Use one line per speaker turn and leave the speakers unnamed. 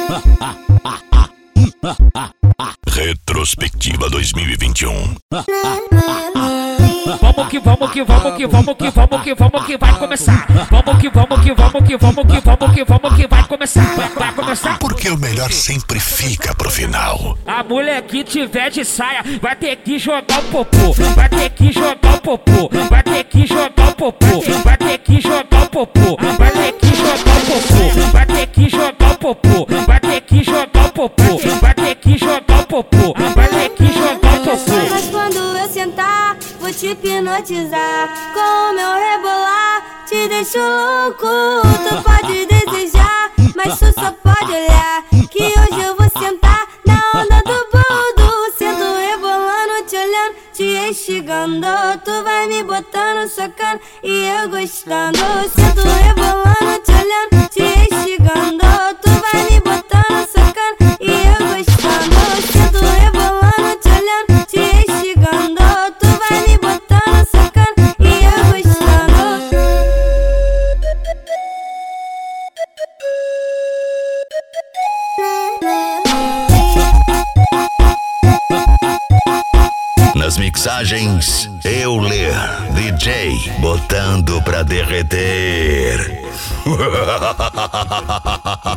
Retrospectiva 2021.
Vamos que vamos que vamos que vamos que vamos que vamos que vai começar. Vamos que vamos que vamos que vamos que vamos que vamos que vai começar. Vai começar.
Porque o melhor sempre fica pro final.
A mulher que tiver de saia vai ter que jogar o popô. Vai ter que jogar o popô. Vai ter que jogar o popô. Vai ter que jogar o popô. Vai ter que jogar o popô. Vai ter que jogar o popô. Vai ter que jogar o popô. Vai ter que jogar o popô. Vai ter que jogar o popô.
Mas quando eu sentar, vou te hipnotizar. Com o meu rebolar, te deixo louco. Tu pode desejar, mas tu só pode olhar. Que hoje eu vou sentar na onda do boldo. Sento rebolando, te olhando, te instigando. Tu vai me botando, socando e eu gostando. Sento rebolando, te olhando, te instigando. Tu vai me botando, socando e eu gostando. Sento rebolando, te olhando, te instigando. Tu vai me botando, socando e eu gostando.
Nas mixagens, Euler, DJ, botando pra derreter.